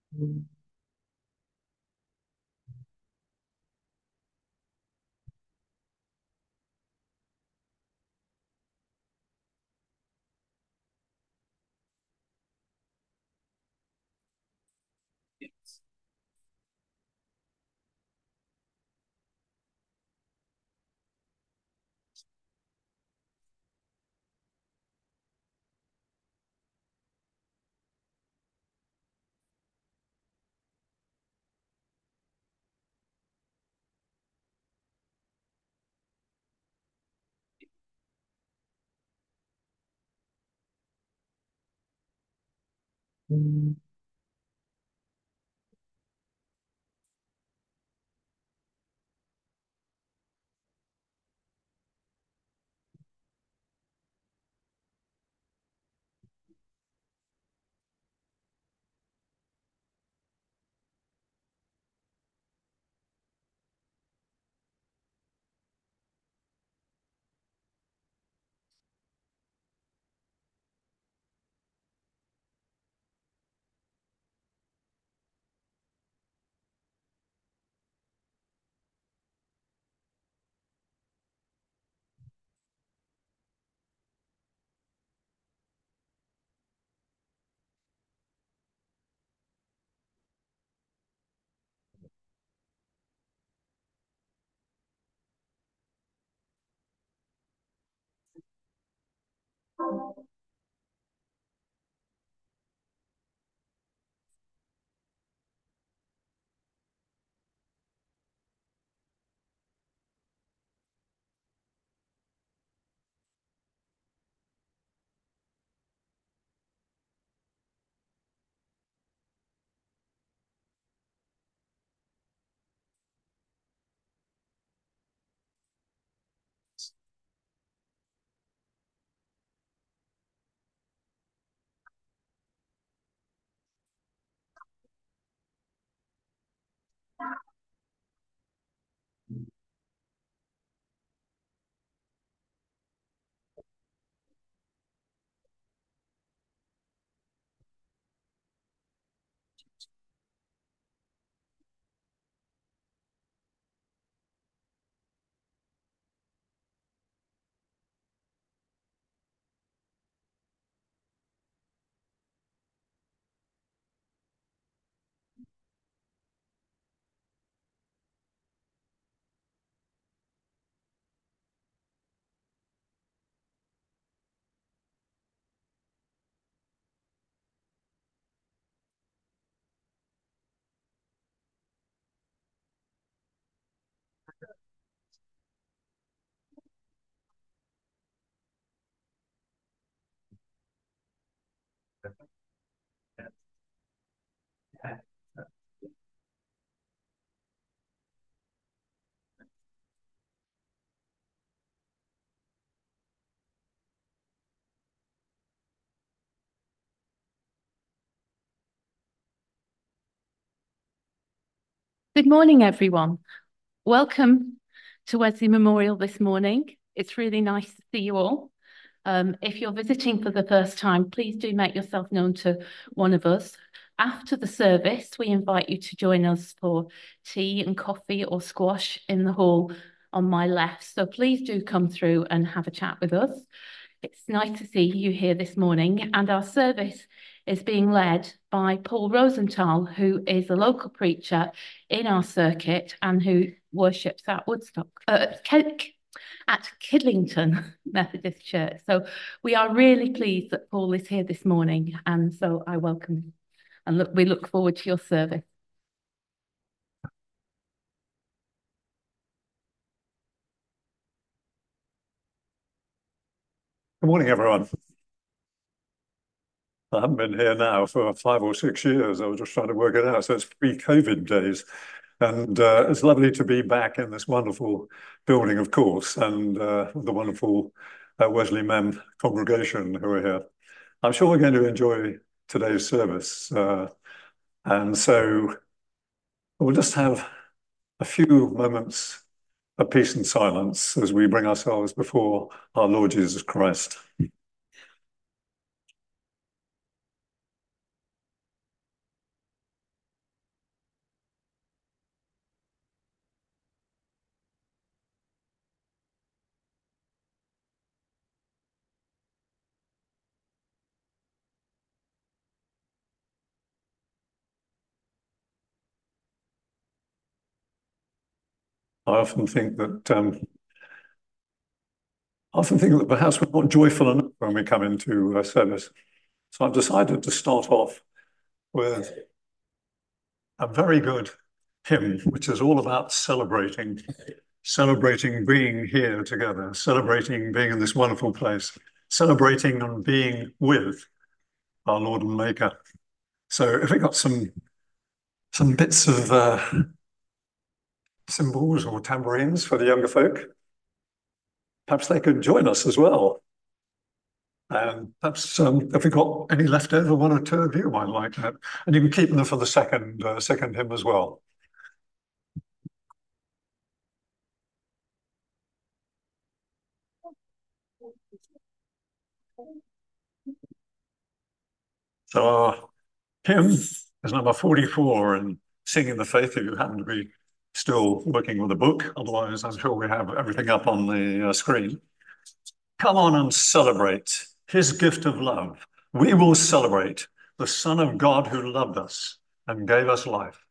Good morning, everyone. Welcome to Wesley Memorial this morning. It's really nice to see you all. If you're visiting for the first time, please do make yourself known to one of us. After the service, we invite you to join us for tea and coffee or squash in the hall on my left. So please do come through and have a chat with us. It's nice to see you here this morning, and our service is being led by Paul Rosenthal, who is a local preacher in our circuit and who worships at at Kidlington Methodist Church. So we are really pleased that Paul is here this morning, and so I welcome him. And we look forward to your service. Good morning, everyone. I haven't been here now for 5 or 6 years. I was just trying to work it out. So it's pre-COVID days. And it's lovely to be back in this wonderful building, of course, and the wonderful Wesley Mem congregation who are here. I'm sure we're going to enjoy today's service. And so we'll just have a few moments of peace and silence as we bring ourselves before our Lord Jesus Christ. I often think that perhaps we're not joyful enough when we come into service. So I've decided to start off with a very good hymn, which is all about celebrating being here together, celebrating being in this wonderful place, celebrating and being with our Lord and Maker. So if we got some bits of cymbals or tambourines for the younger folk, perhaps they could join us as well. And perhaps if we got any left over, one or two of you might like that. And you can keep them for the second hymn as well. So our hymn is number 44, and Singing the Faith, if you happen to be still working with a book. Otherwise, I'm sure we have everything up on the screen. Come on and celebrate his gift of love. We will celebrate the Son of God who loved us and gave us life.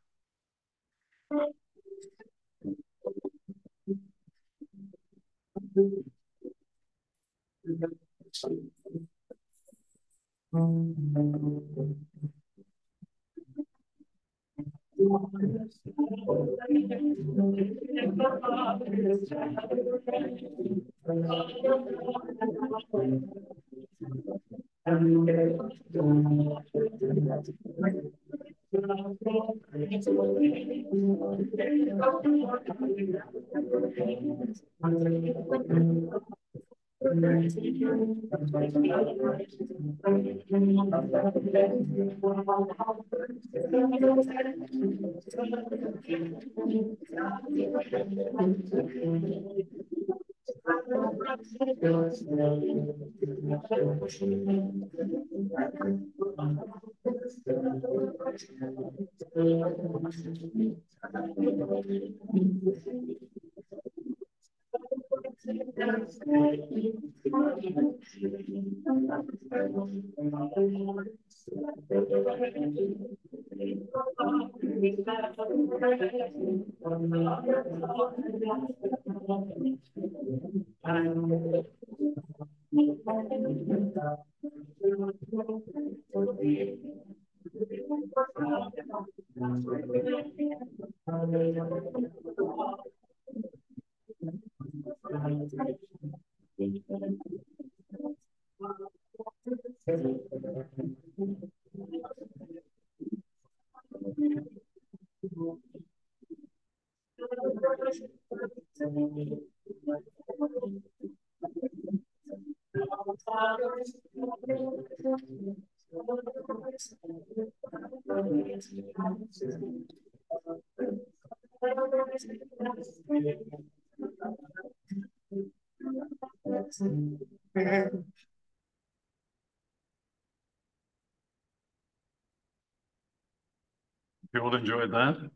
You all enjoyed that?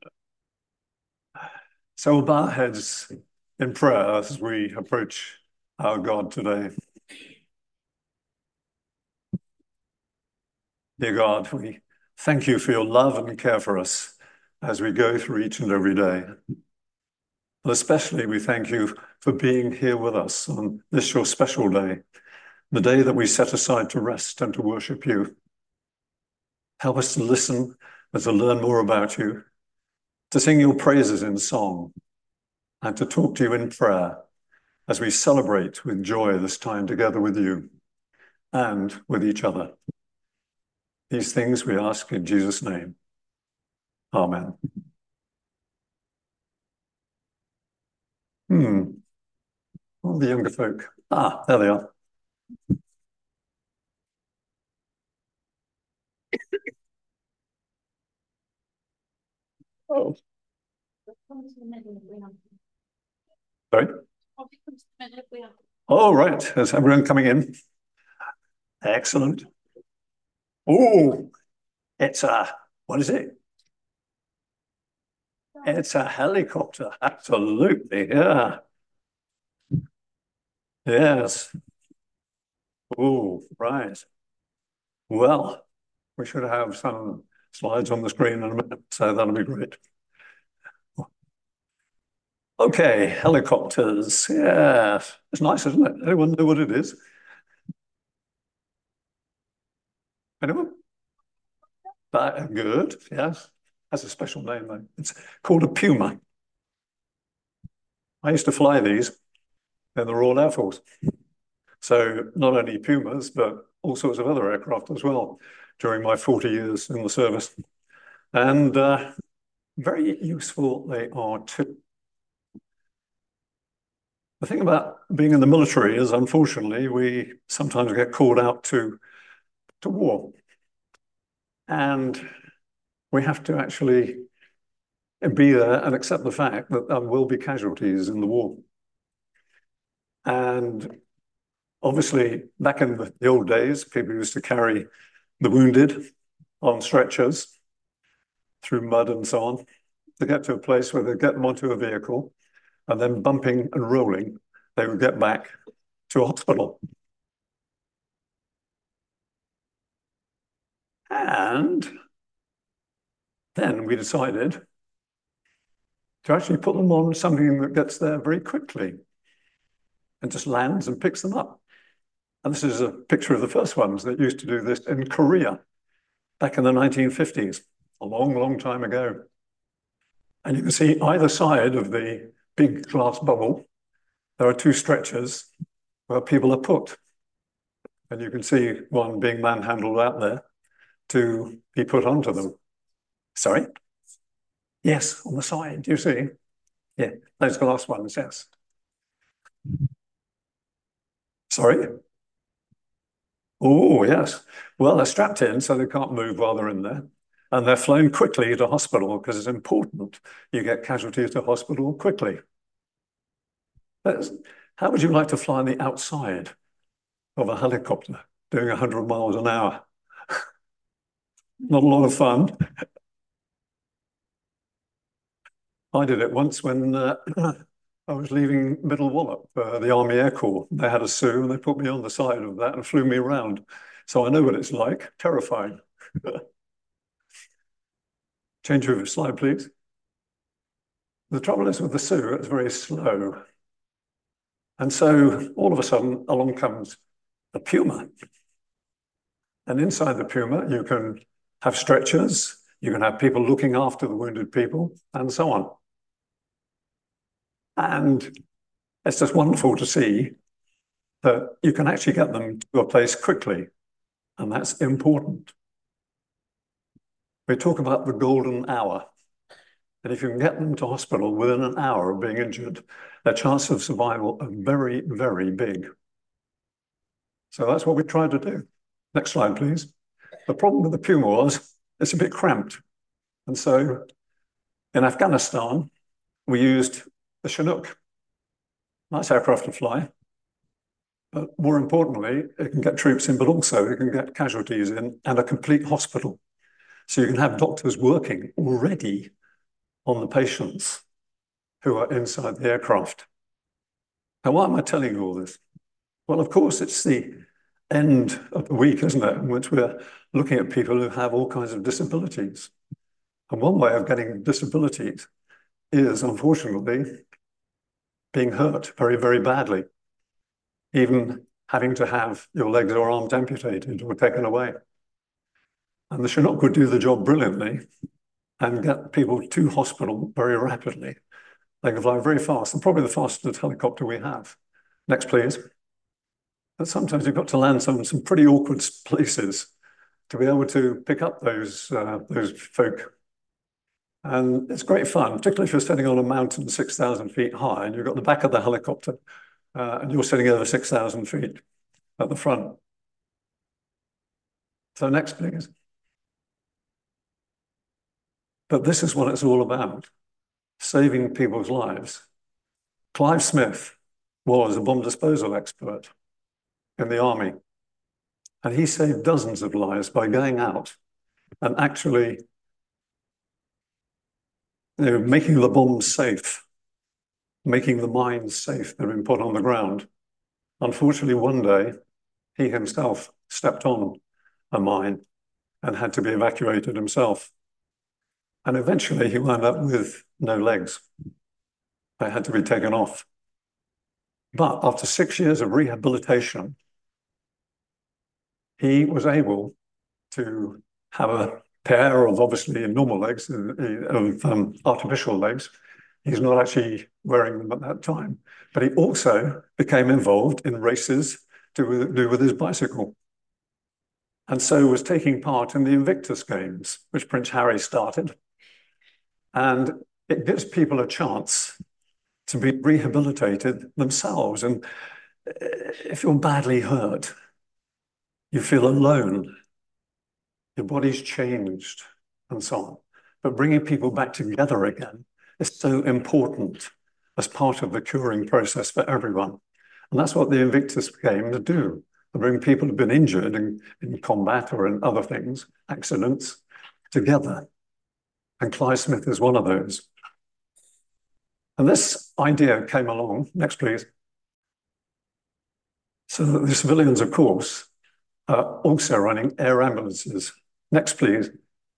So we'll bow our heads in prayer as we approach our God today. Dear God, we thank you for your love and care for us as we go through each and every day. And especially we thank you for being here with us on this your special day, the day that we set aside to rest and to worship you. Help us to listen and to learn more about you, to sing your praises in song, and to talk to you in prayer as we celebrate with joy this time together with you and with each other. These things we ask in Jesus' name. Amen. All the younger folk. There they are. Oh, sorry. Oh, right. Is everyone coming in? Excellent. Oh, what is it? It's a helicopter. Absolutely. Yeah. Yes. Oh, right. Well, we should have some slides on the screen in a minute, so that'll be great. Okay, helicopters. Yeah, it's nice, isn't it? Anyone know what it is? Anyone? Good, yes. Has a special name though. It's called a Puma. I used to fly these in the Royal Air Force. So not only Pumas, but all sorts of other aircraft as well during my 40 years in the service. And very useful they are too. The thing about being in the military is, unfortunately, we sometimes get called out to war. And we have to actually be there and accept the fact that there will be casualties in the war. And obviously, back in the old days, people used to carry the wounded on stretchers through mud and so on to get to a place where they'd get them onto a vehicle, and then bumping and rolling, they would get back to a hospital. And then we decided to actually put them on something that gets there very quickly and just lands and picks them up. And this is a picture of the first ones that used to do this in Korea back in the 1950s, a long, long time ago. And you can see either side of the big glass bubble, there are two stretchers where people are put. And you can see one being manhandled out there to be put onto them. Sorry? Yes, on the side, do you see? Yeah, those glass ones, yes. Sorry? Oh, yes. Well, they're strapped in so they can't move while they're in there. And they're flown quickly to hospital because it's important you get casualties to hospital quickly. How would you like to fly on the outside of a helicopter doing 100 miles an hour? Not a lot of fun. I did it once when I was leaving Middle Wallop, the Army Air Corps. They had a SU and they put me on the side of that and flew me around. So I know what it's like. Terrifying. Change over slide, please. The trouble is with the SU, it's very slow. And so all of a sudden, along comes a Puma. And inside the Puma, you can have stretchers, you can have people looking after the wounded people, and so on. And it's just wonderful to see that you can actually get them to a place quickly, and that's important. We talk about the golden hour. And if you can get them to hospital within an hour of being injured, their chance of survival are very, very big. So that's what we tried to do. Next slide, please. The problem with the Puma was it's a bit cramped. And so in Afghanistan, we used the Chinook. Nice aircraft to fly. But more importantly, it can get troops in, but also it can get casualties in and a complete hospital. So you can have doctors working already on the patients who are inside the aircraft. Now, why am I telling you all this? Well, of course, it's the end of the week, isn't it, in which we're looking at people who have all kinds of disabilities. And one way of getting disabilities is, unfortunately, being hurt very, very badly, even having to have your legs or arms amputated or taken away. And the Chinook would do the job brilliantly and get people to hospital very rapidly. They can fly very fast, and probably the fastest helicopter we have. Next, please. But sometimes you've got to land some pretty awkward places to be able to pick up those folk. And it's great fun, particularly if you're standing on a mountain 6,000 feet high and you've got the back of the helicopter and you're sitting over 6,000 feet at the front. So next, please. But this is what it's all about, saving people's lives. Clive Smith was a bomb disposal expert in the army, and he saved dozens of lives by going out and actually making the bombs safe, making the mines safe that have been put on the ground. Unfortunately, one day, he himself stepped on a mine and had to be evacuated himself. And eventually he wound up with no legs. they had to be taken off. But after 6 years of rehabilitation, he was able to have a pair of obviously normal legs, of artificial legs. He's not actually wearing them at that time, but he also became involved in races to do with his bicycle. And so was taking part in the Invictus Games, which Prince Harry started. And it gives people a chance to be rehabilitated themselves. And if you're badly hurt, you feel alone, your body's changed, and so on. But bringing people back together again is so important as part of the curing process for everyone. And that's what the Invictus Games do. They bring people who've been injured in combat or in other things, accidents, together. And Clive Smith is one of those. And this idea came along, next please, so that the civilians, of course, are also running air ambulances. Next, please.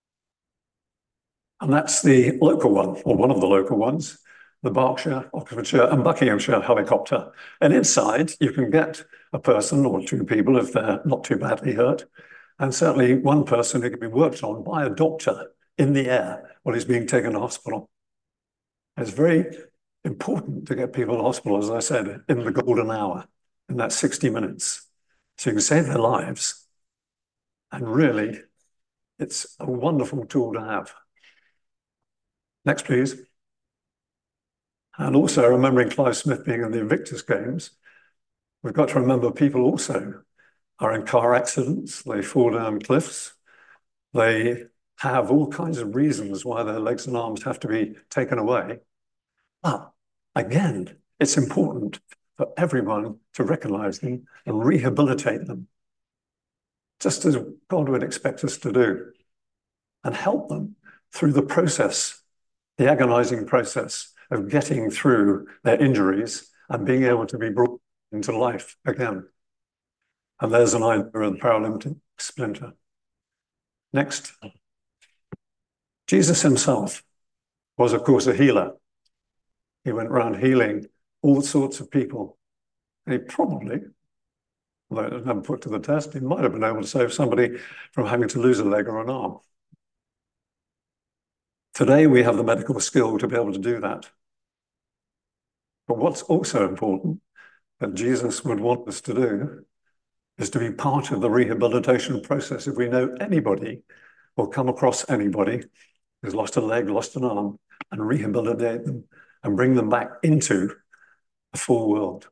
And that's the local one, or one of the local ones, the Berkshire, Oxfordshire, and Buckinghamshire helicopter. And inside, you can get a person or two people if they're not too badly hurt, and certainly one person who can be worked on by a doctor in the air while he's being taken to hospital. It's very important to get people to hospital, as I said, in the golden hour, in that 60 minutes. So you can save their lives. And really, it's a wonderful tool to have. Next, please. And also, remembering Clive Smith being in the Invictus Games, we've got to remember people also are in car accidents, they fall down cliffs, they have all kinds of reasons why their legs and arms have to be taken away. But again, it's important for everyone to recognize them and rehabilitate them, just as God would expect us to do, and help them through the process, the agonizing process of getting through their injuries and being able to be brought into life again. And there's an idea of the Paralympic splinter. Next. Jesus himself was, of course, a healer. He went around healing all sorts of people. And he probably, although it was never put to the test, he might have been able to save somebody from having to lose a leg or an arm. Today, we have the medical skill to be able to do that. But what's also important that Jesus would want us to do is to be part of the rehabilitation process. If we know anybody or come across anybody who's lost a leg, lost an arm, and rehabilitate them and bring them back into the full world.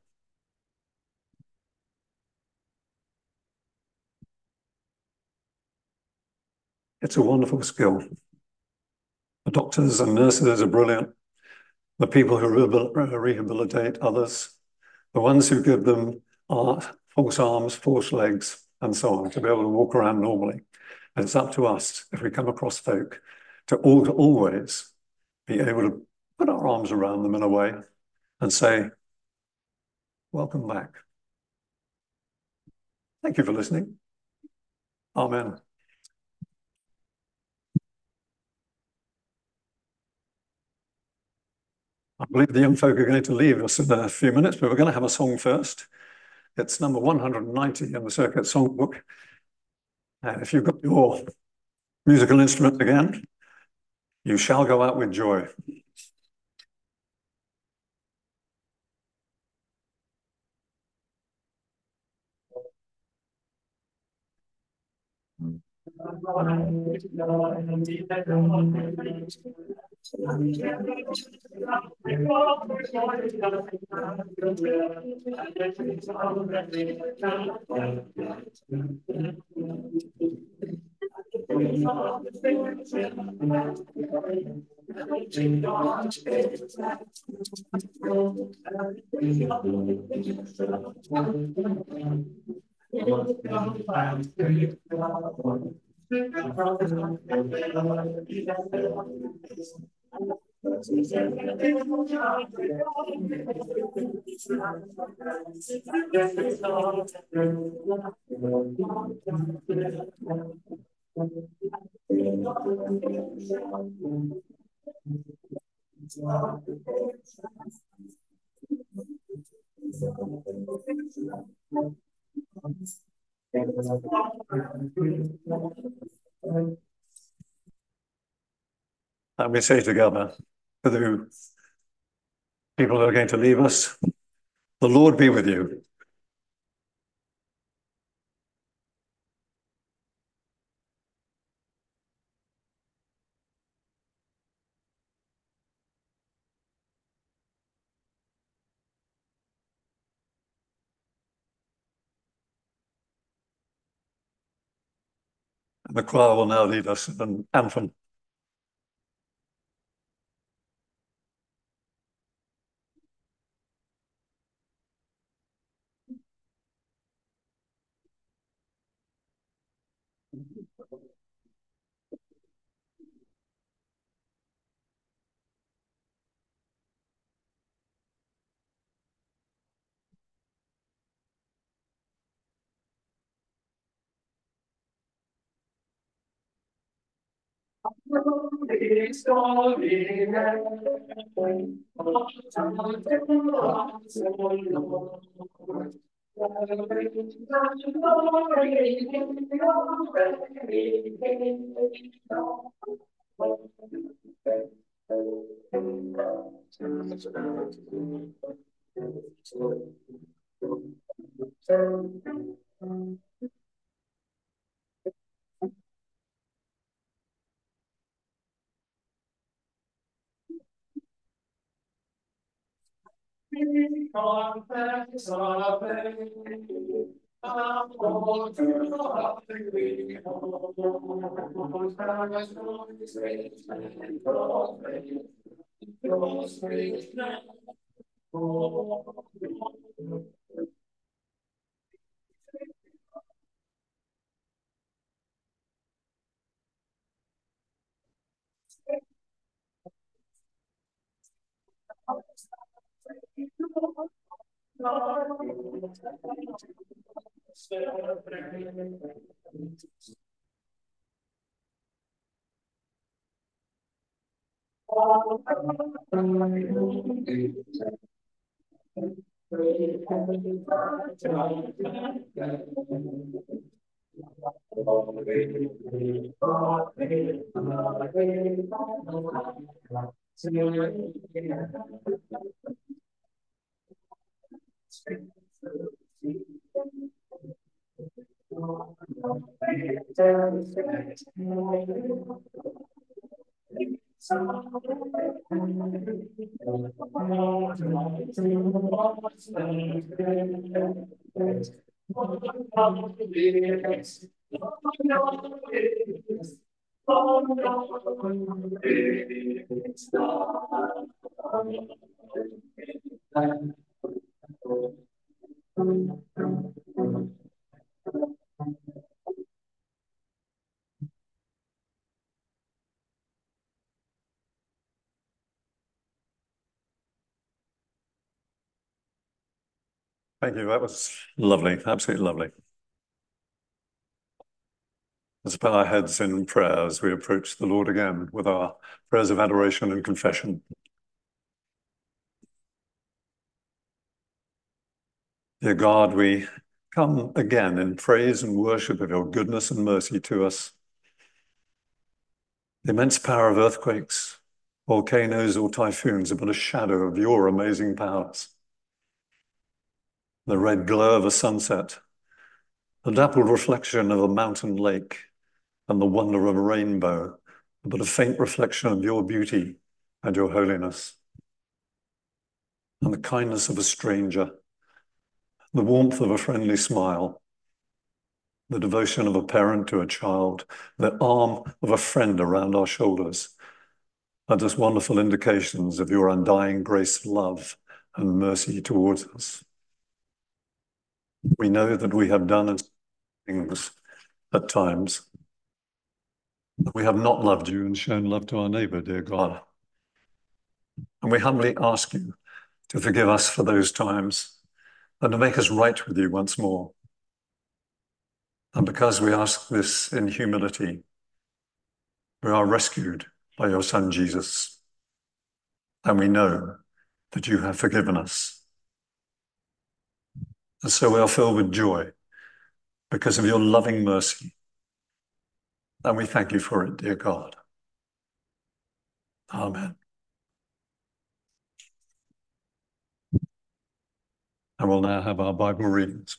It's a wonderful skill. The doctors and nurses are brilliant. The people who rehabilitate others, the ones who give them false arms, false legs, and so on, to be able to walk around normally. And it's up to us, if we come across folk, to always be able to put our arms around them in a way and say, welcome back. Thank you for listening. Amen. I believe the young folk are going to leave us in a few minutes, but we're going to have a song first. It's number 190 in the Circuit Songbook. And if you've got your musical instrument again, you shall go out with joy. And we say together, for the people who are going to leave us, the Lord be with you. And the choir will now lead us in an anthem. Thank you. That was lovely, absolutely lovely. Let's bow our heads in prayer as we approach the Lord again with our prayers of adoration and confession. Dear God, we come again in praise and worship of your goodness and mercy to us. The immense power of earthquakes, volcanoes, or typhoons are but a shadow of your amazing powers. The red glow of a sunset, the dappled reflection of a mountain lake, and the wonder of a rainbow are but a faint reflection of your beauty and your holiness. And the kindness of a stranger, the warmth of a friendly smile, the devotion of a parent to a child, the arm of a friend around our shoulders are just wonderful indications of your undying grace, love, and mercy towards us. We know that we have done things at times. We have not loved you and shown love to our neighbor, dear God. And we humbly ask you to forgive us for those times and to make us right with you once more. And because we ask this in humility, we are rescued by your Son, Jesus. And we know that you have forgiven us. And so we are filled with joy because of your loving mercy. And we thank you for it, dear God. Amen. And we'll now have our Bible readings.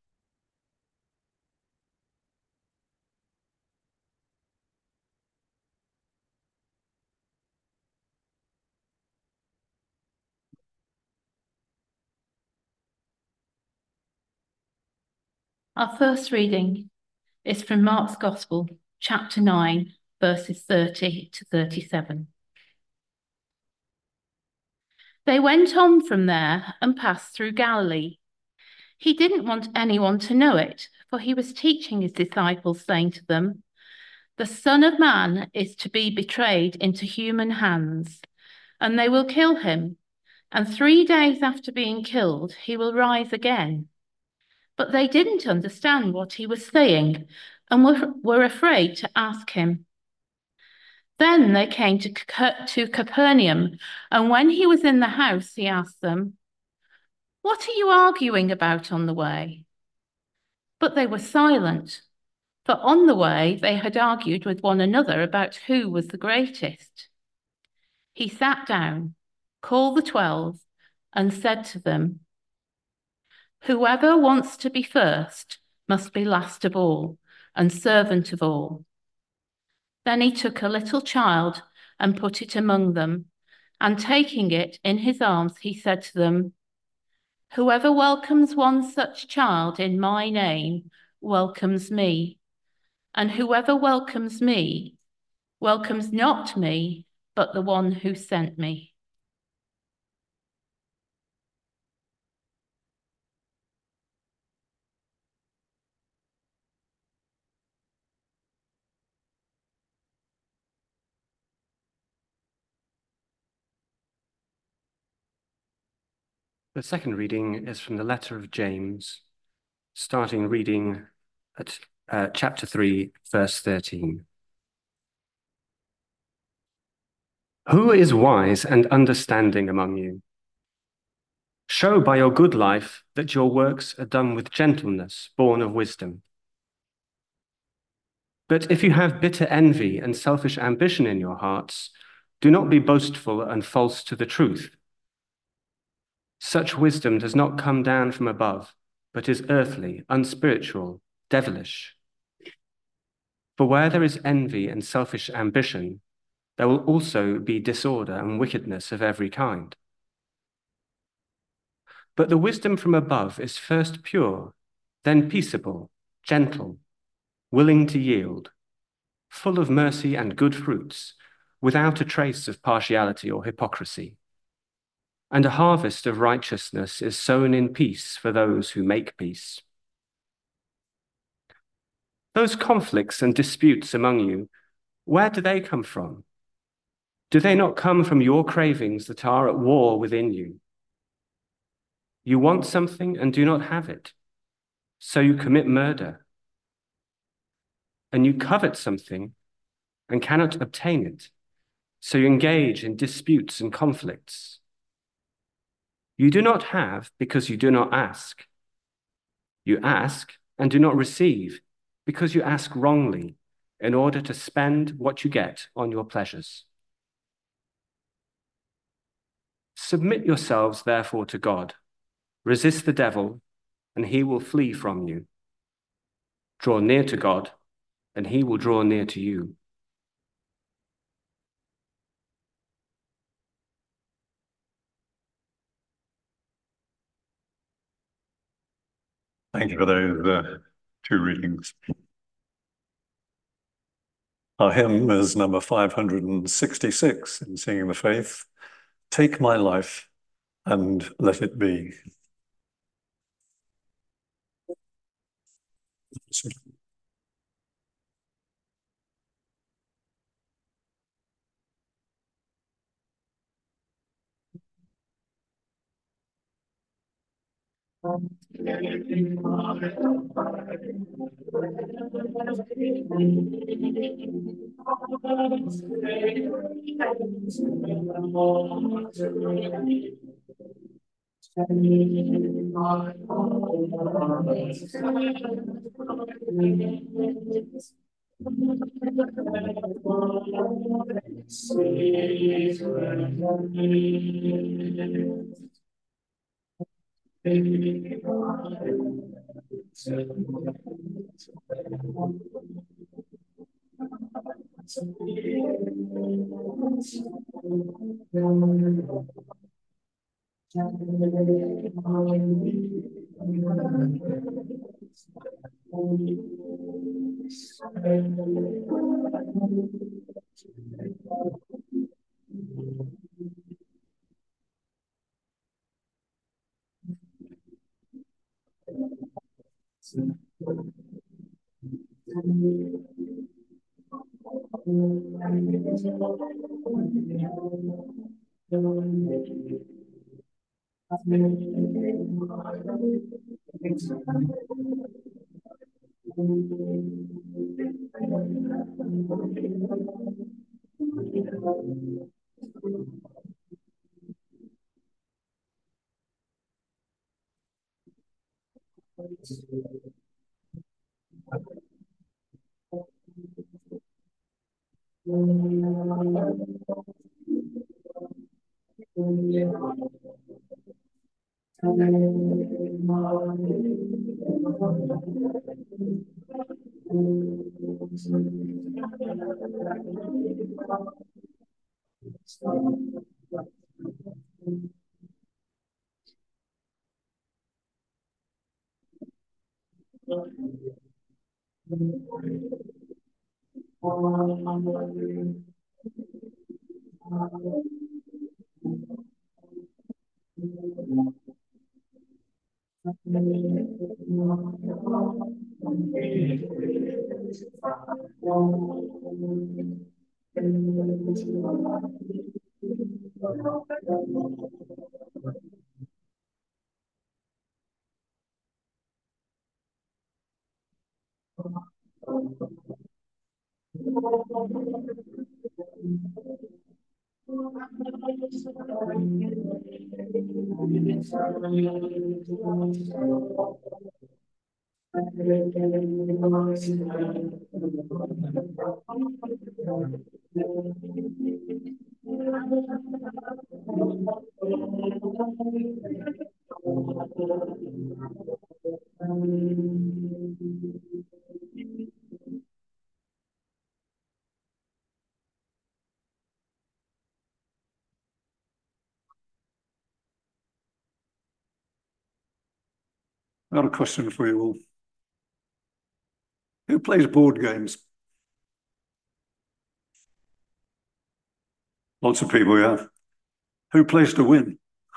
Our first reading is from Mark's Gospel, chapter 9, verses 30 to 37. They went on from there and passed through Galilee. He didn't want anyone to know it, for he was teaching his disciples, saying to them, "The Son of Man is to be betrayed into human hands, and they will kill him, and 3 days after being killed, he will rise again." But they didn't understand what he was saying and were afraid to ask him. Then they came to Capernaum, and when he was in the house, he asked them, "What are you arguing about on the way?" But they were silent, for on the way they had argued with one another about who was the greatest. He sat down, called the 12, and said to them, "Whoever wants to be first must be last of all and servant of all." Then he took a little child and put it among them, and taking it in his arms, he said to them, "Whoever welcomes one such child in my name welcomes me, and whoever welcomes me welcomes not me, but the one who sent me." The second reading is from the letter of James, starting reading at chapter 3, verse 13. Who is wise and understanding among you? Show by your good life that your works are done with gentleness, born of wisdom. But if you have bitter envy and selfish ambition in your hearts, do not be boastful and false to the truth. Such wisdom does not come down from above, but is earthly, unspiritual, devilish. For where there is envy and selfish ambition, there will also be disorder and wickedness of every kind. But the wisdom from above is first pure, then peaceable, gentle, willing to yield, full of mercy and good fruits, without a trace of partiality or hypocrisy. And a harvest of righteousness is sown in peace for those who make peace. Those conflicts and disputes among you, where do they come from? Do they not come from your cravings that are at war within you? You want something and do not have it, so you commit murder. And you covet something and cannot obtain it, so you engage in disputes and conflicts. You do not have because you do not ask. You ask and do not receive because you ask wrongly in order to spend what you get on your pleasures. Submit yourselves, therefore, to God. Resist the devil, and he will flee from you. Draw near to God, and he will draw near to you. Thank you for those two readings. Our hymn is number 566 in Singing the Faith. Take my life and let it be. I've got a question for you all. Who plays board games? Lots of people, yeah. Who plays to win?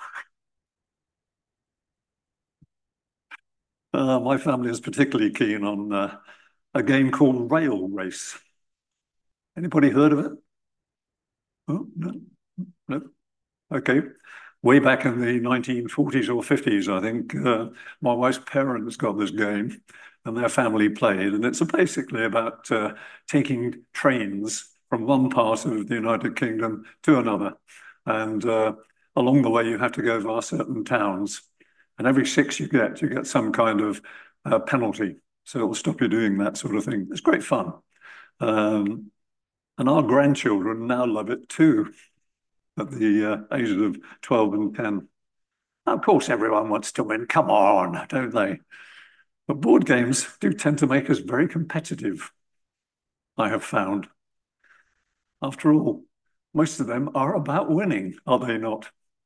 My family is particularly keen on a game called Rail Race. Anybody heard of it? Oh, no, no. Okay. Way back in the 1940s or 50s, I think, my wife's parents got this game and their family played. And it's basically about taking trains from one part of the United Kingdom to another. And along the way, you have to go via certain towns. And every six you get some kind of penalty. So it'll stop you doing that sort of thing. It's great fun. Um, and our grandchildren now love it too at the ages of 12 and 10. Of course, everyone wants to win. Come on, don't they? But board games do tend to make us very competitive, I have found. After all, most of them are about winning, are they not?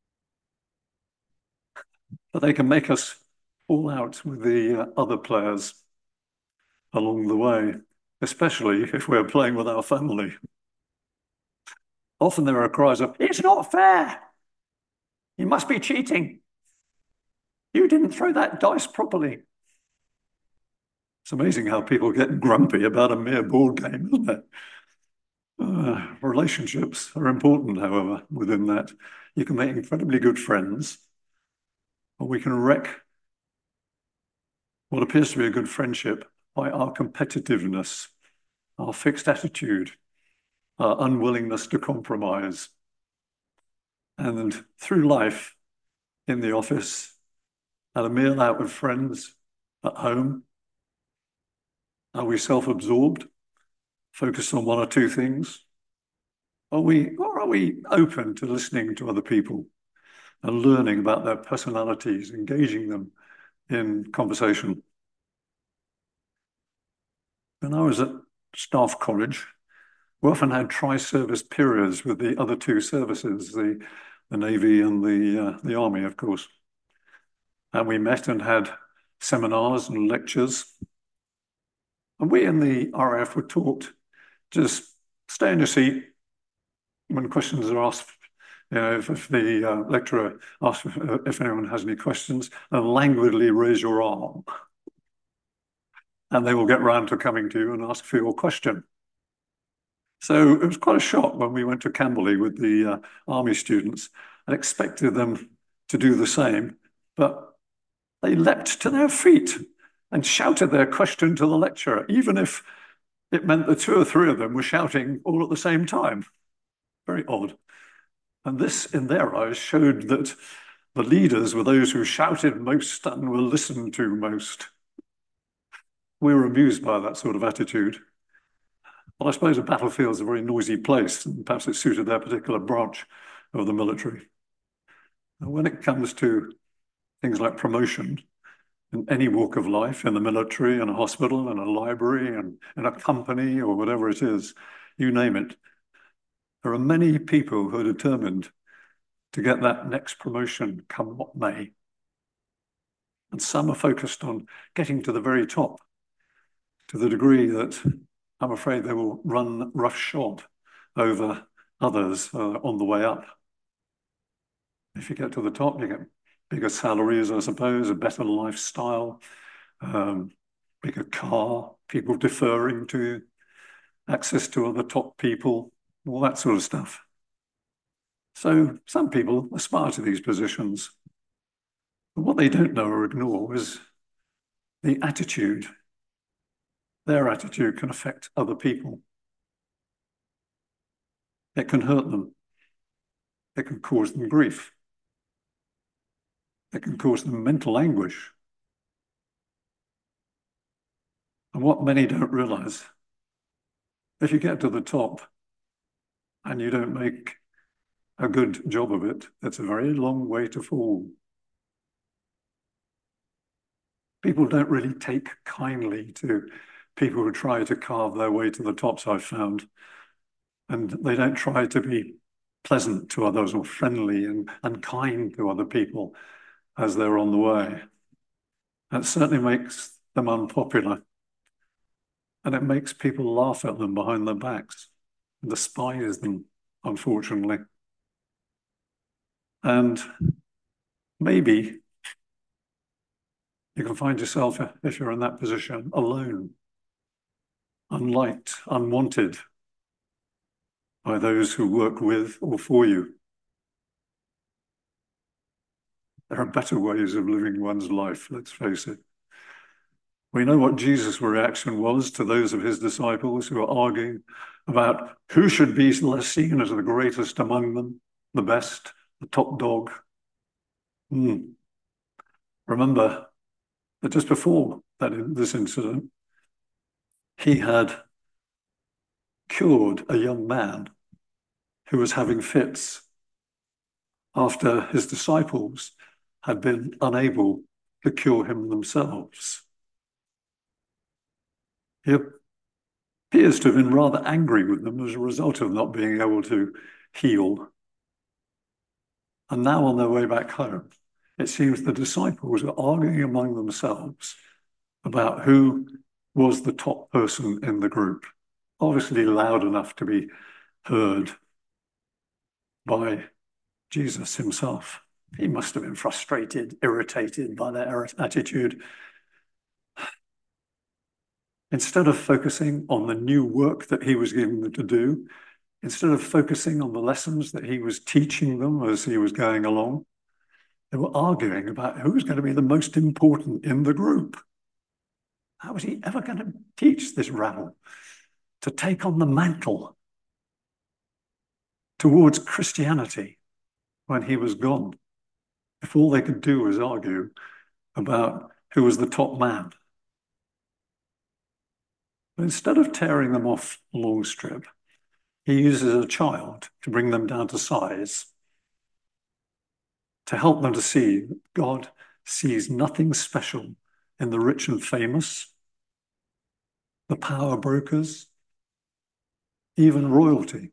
But they can make us fall out with the other players along the way, especially if we're playing with our family. Often there are cries of, "It's not fair! You must be cheating! You didn't throw that dice properly." It's amazing how people get grumpy about a mere board game, isn't it? Relationships are important, however, within that. You can make incredibly good friends, or we can wreck what appears to be a good friendship by our competitiveness, our fixed attitude, our unwillingness to compromise. And through life, in the office, at a meal out with friends, at home? Are we self-absorbed, focused on one or two things? Or are we open to listening to other people and learning about their personalities, engaging them in conversation? When I was at staff college, we often had tri-service periods with the other two services, the Navy and the Army, of course. And we met and had seminars and lectures. And we in the RAF were taught, just stay in your seat when questions are asked. You know, if the lecturer asks if anyone has any questions, and languidly raise your arm. And they will get round to coming to you and ask for your question. So it was quite a shock when we went to Camberley with the Army students and expected them to do the same, but they leapt to their feet and shouted their question to the lecturer, even if it meant the two or three of them were shouting all at the same time. Very odd. And this, in their eyes, showed that the leaders were those who shouted most and were listened to most. We were amused by that sort of attitude. Well, I suppose a battlefield is a very noisy place, and perhaps it suited their particular branch of the military. And when it comes to things like promotion in any walk of life, in the military, in a hospital, in a library, and in a company, or whatever it is, you name it, there are many people who are determined to get that next promotion come what may. And some are focused on getting to the very top, to the degree that I'm afraid they will run roughshod over others on the way up. If you get to the top, you get bigger salaries, I suppose, a better lifestyle, bigger car, people deferring to you, access to other top people, all that sort of stuff. So some people aspire to these positions. But what they don't know or ignore is the attitude. Their attitude can affect other people. It can hurt them. It can cause them grief. It can cause them mental anguish. And what many don't realize, if you get to the top and you don't make a good job of it, it's a very long way to fall. People don't really take kindly to people who try to carve their way to the tops, I've found. And they don't try to be pleasant to others or friendly and kind to other people as they're on the way. That certainly makes them unpopular. And it makes people laugh at them behind their backs and despise them, unfortunately. And maybe you can find yourself, if you're in that position, alone, unliked, unwanted by those who work with or for you. There are better ways of living one's life, let's face it. We know what Jesus' reaction was to those of his disciples who were arguing about who should be seen as the greatest among them, the best, the top dog. Remember that just before this incident, he had cured a young man who was having fits after his disciples had been unable to cure him themselves. He appears to have been rather angry with them as a result of not being able to heal. And now on their way back home, it seems the disciples are arguing among themselves about who was the top person in the group, obviously loud enough to be heard by Jesus himself. He must have been frustrated, irritated by their attitude. Instead of focusing on the new work that he was giving them to do, instead of focusing on the lessons that he was teaching them as he was going along, they were arguing about who was going to be the most important in the group. How was he ever going to teach this rabble to take on the mantle towards Christianity when he was gone? if all they could do was argue about who was the top man. But instead of tearing them off a long strip, he uses a child to bring them down to size, to help them to see that God sees nothing special in the rich and famous, the power brokers, even royalty.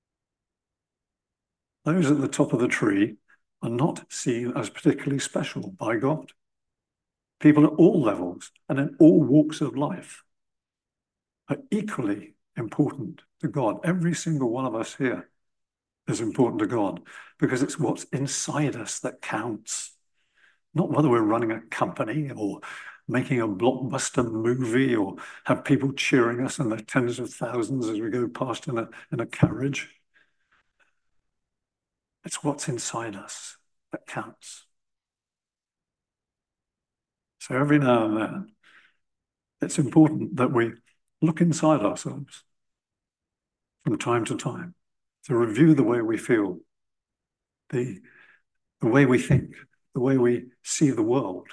Those at the top of the tree are not seen as particularly special by God. People at all levels and in all walks of life are equally important to God. Every single one of us here is important to God because it's what's inside us that counts. Not whether we're running a company or making a blockbuster movie or have people cheering us in their tens of thousands as we go past in a carriage. It's what's inside us that counts. So every now and then, it's important that we look inside ourselves from time to time to review the way we feel, the way we think, the way we see the world,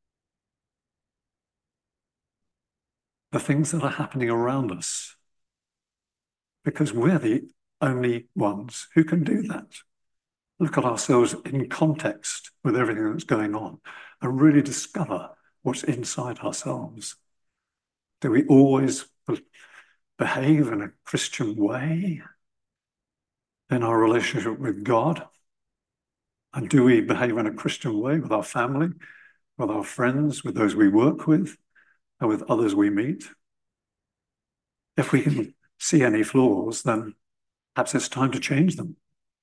the things that are happening around us, because we're the only ones who can do that. Look at ourselves in context with everything that's going on and really discover what's inside ourselves. Do we always behave in a Christian way in our relationship with God? And do we behave in a Christian way with our family, with our friends, with those we work with, and with others we meet? If we can see any flaws, then perhaps it's time to change them.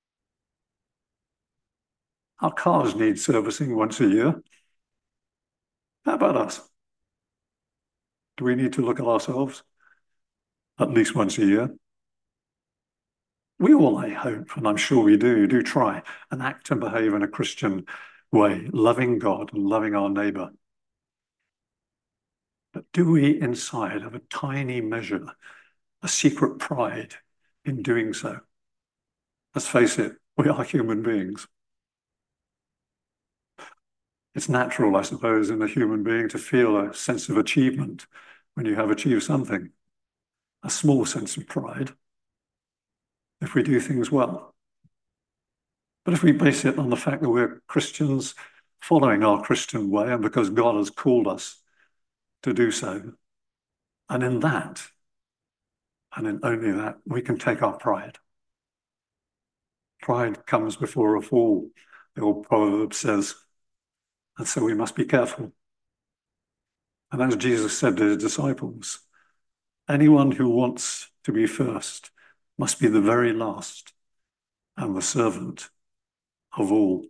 Our cars need servicing once a year. How about us? Do we need to look at ourselves at least once a year? We all, I hope, and I'm sure we do try and act and behave in a Christian way, loving God and loving our neighbor. But do we inside have a tiny measure, a secret pride in doing so? Let's face it, we are human beings. It's natural, I suppose, in a human being to feel a sense of achievement when you have achieved something, a small sense of pride if we do things well. But if we base it on the fact that we're Christians following our Christian way and because God has called us to do so, and in that, and in only that, we can take our pride. Pride comes before a fall, the old proverb says, and so we must be careful. And as Jesus said to his disciples, anyone who wants to be first must be the very last and the servant of all.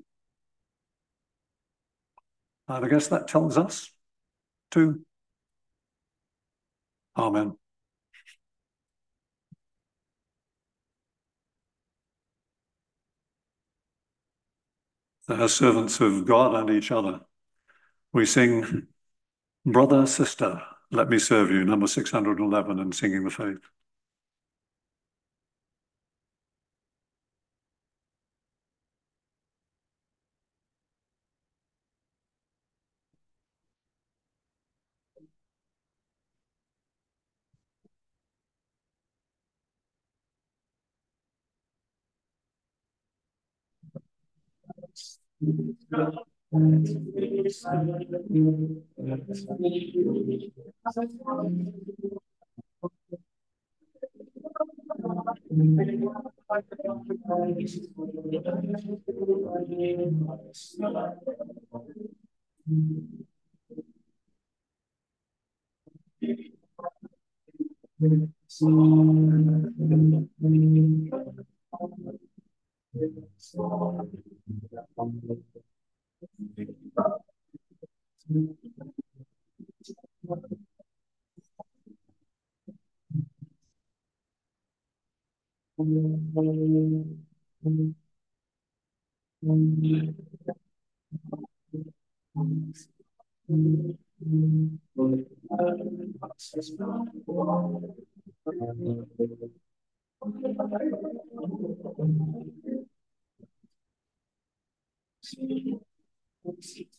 And I guess that tells us to Amen. As servants of God and each other, we sing, Brother, Sister, Let Me Serve You, number 611 in Singing the Faith.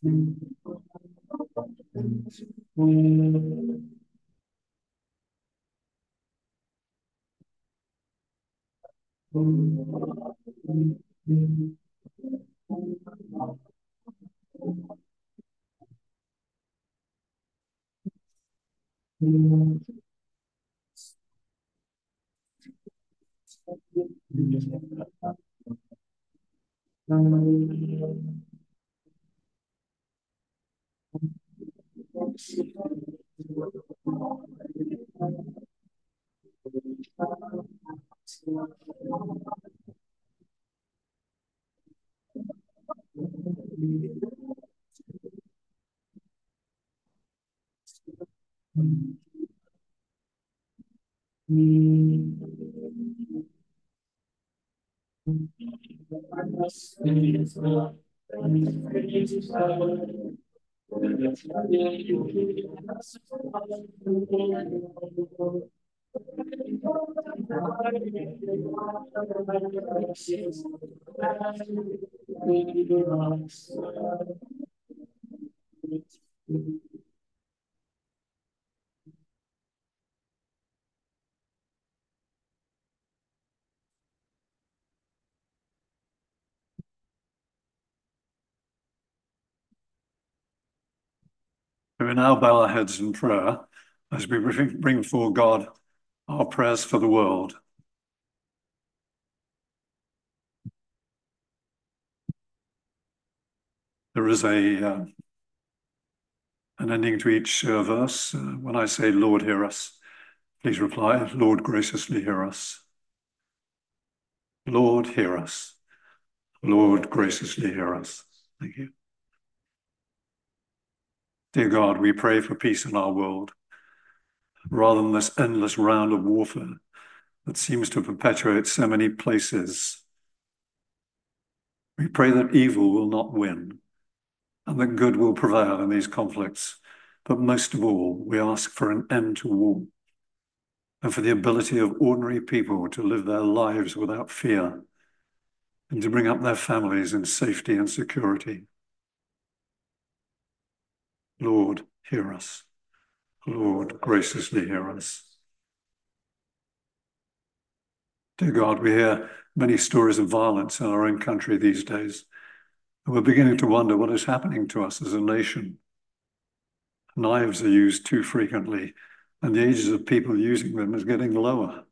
We will now bow our heads in prayer as we bring before God our prayers for the world. There is an ending to each verse. When I say, Lord, hear us, please reply, Lord, graciously hear us. Lord, hear us. Lord, graciously hear us. Thank you. Dear God, we pray for peace in our world, rather than this endless round of warfare that seems to perpetuate so many places. We pray that evil will not win and that good will prevail in these conflicts. But most of all, we ask for an end to war and for the ability of ordinary people to live their lives without fear and to bring up their families in safety and security. Lord, hear us. Lord, graciously hear us. Dear God, we hear many stories of violence in our own country these days, and we're beginning to wonder what is happening to us as a nation. Knives are used too frequently, and the ages of people using them is getting lower.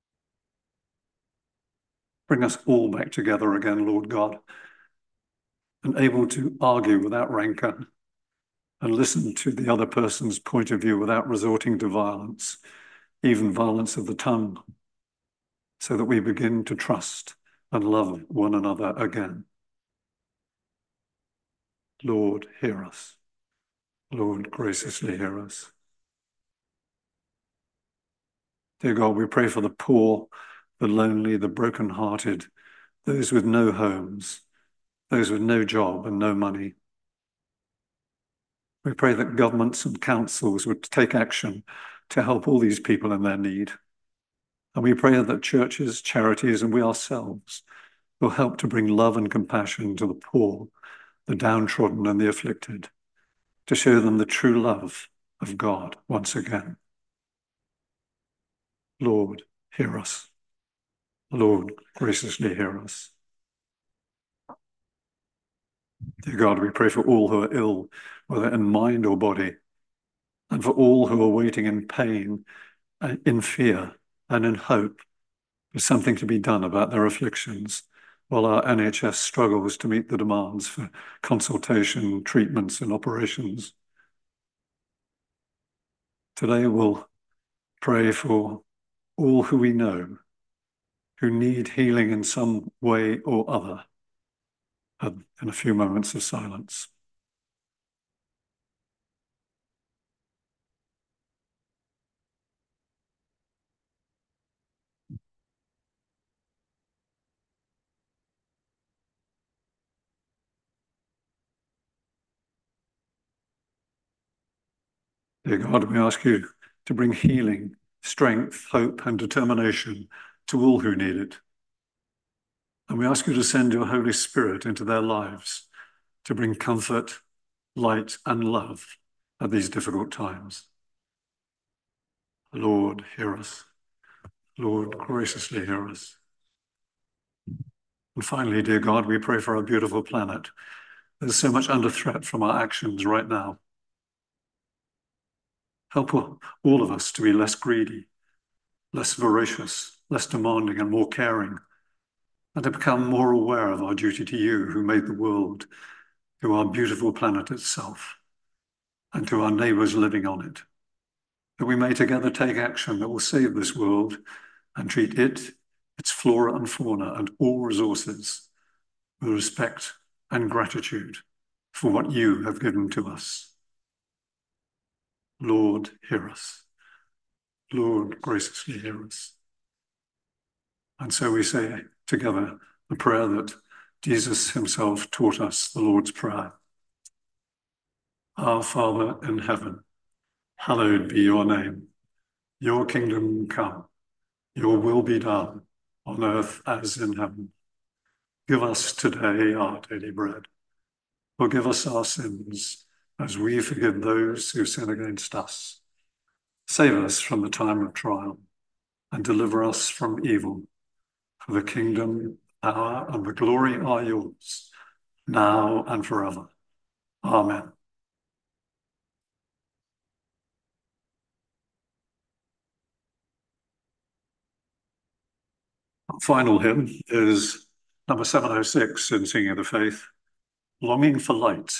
Bring us all back together again, Lord God, and able to argue without rancor and listen to the other person's point of view without resorting to violence, even violence of the tongue, so that we begin to trust and love one another again. Lord, hear us. Lord, graciously hear us. Dear God, we pray for the poor, the lonely, the broken-hearted, those with no homes, those with no job and no money. We pray that governments and councils would take action to help all these people in their need. And we pray that churches, charities, and we ourselves will help to bring love and compassion to the poor, the downtrodden, and the afflicted, to show them the true love of God once again. Lord, hear us. Lord, graciously hear us. Dear God, we pray for all who are ill, whether in mind or body, and for all who are waiting in pain, in fear, and in hope for something to be done about their afflictions, while our NHS struggles to meet the demands for consultation, treatments, and operations. Today we'll pray for all who we know who need healing in some way or other, in a few moments of silence. Dear God, we ask you to bring healing, strength, hope, and determination to all who need it. And we ask you to send your Holy Spirit into their lives to bring comfort, light, and love at these difficult times. Lord, hear us. Lord, graciously hear us. And finally, dear God, we pray for our beautiful planet. There's so much under threat from our actions right now. Help all of us to be less greedy, less voracious, less demanding, and more caring, and to become more aware of our duty to you, who made the world, to our beautiful planet itself, and to our neighbors living on it, that we may together take action that will save this world and treat it, its flora and fauna, and all resources with respect and gratitude for what you have given to us. Lord, hear us. Lord, graciously hear us. And so we say together the prayer that Jesus himself taught us, the Lord's Prayer. Our Father in heaven, hallowed be your name. Your kingdom come, your will be done on earth as in heaven. Give us today our daily bread. Forgive us our sins as we forgive those who sin against us. Save us from the time of trial and deliver us from evil. For the kingdom, power, and the glory are yours, now and forever. Amen. Our final hymn is number 706 in Singing of the Faith, Longing for Light.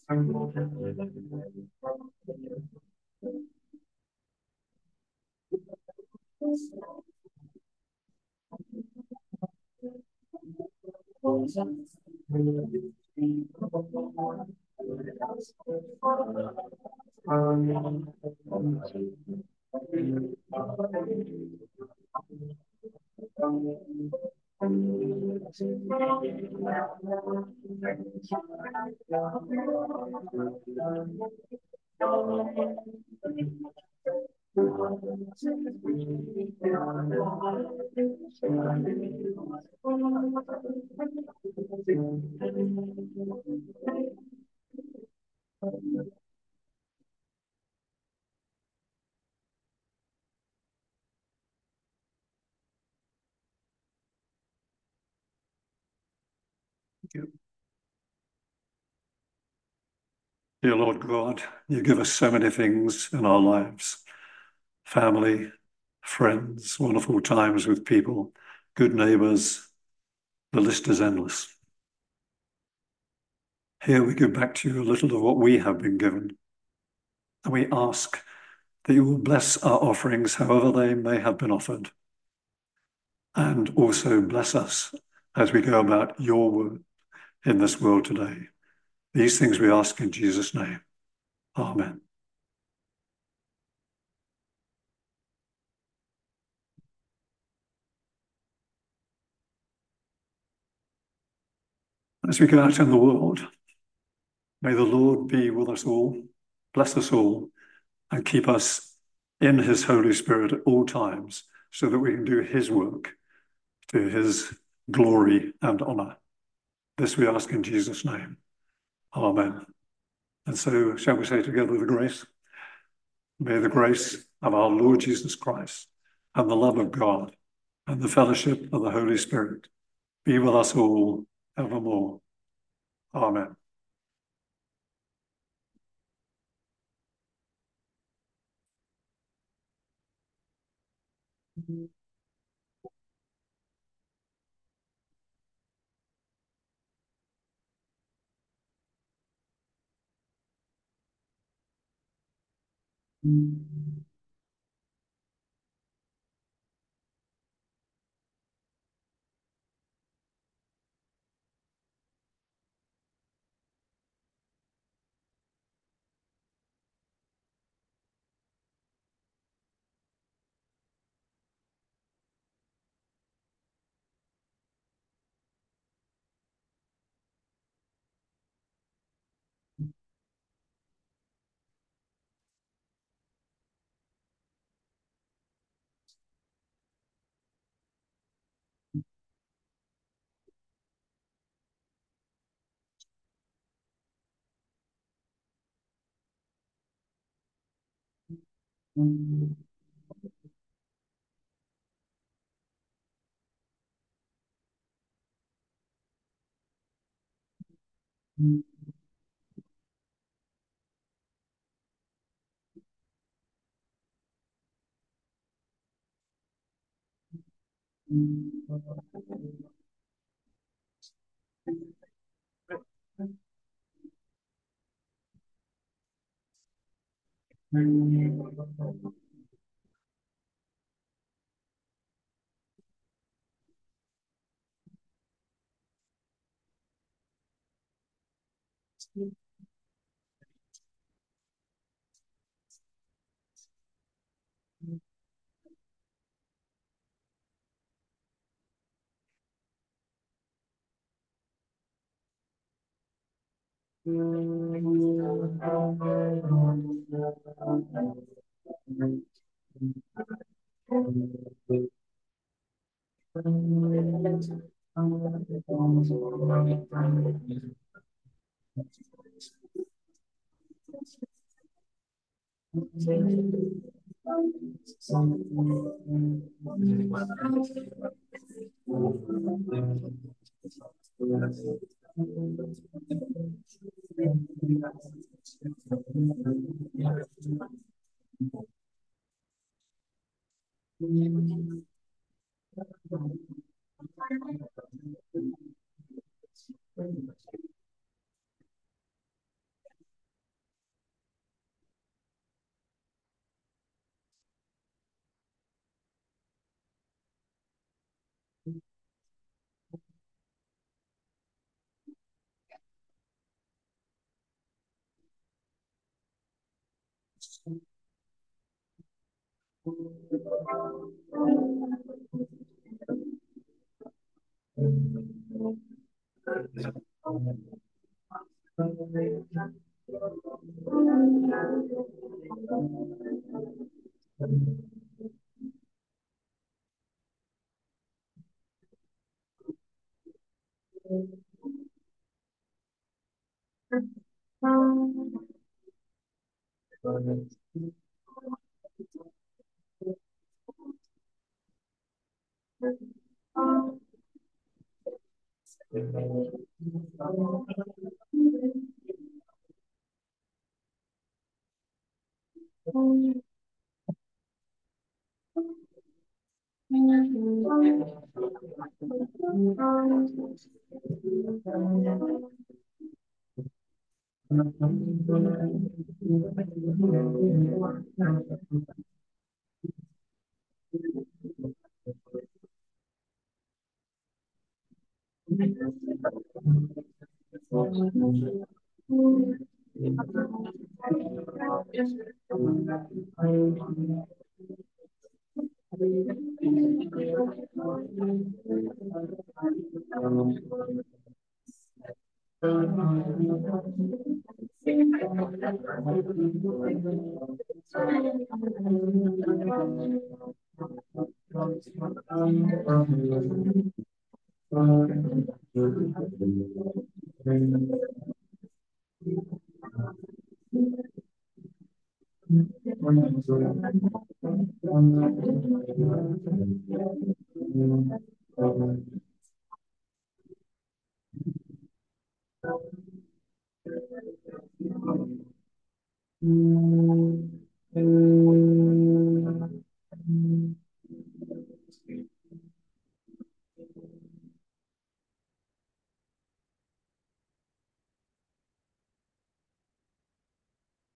Dear Lord God, you give us so many things in our lives: family, friends, wonderful times with people, good neighbors. The list is endless. Here we give back to you a little of what we have been given, and we ask that you will bless our offerings however they may have been offered, and also bless us as we go about your work in this world today. These things we ask in Jesus' name. Amen. As we go out in the world, may the Lord be with us all, bless us all, and keep us in his Holy Spirit at all times so that we can do his work to his glory and honor. This we ask in Jesus' name. Amen. And so shall we say together the grace? May the grace of our Lord Jesus Christ and the love of God and the fellowship of the Holy Spirit be with us all evermore. Amen.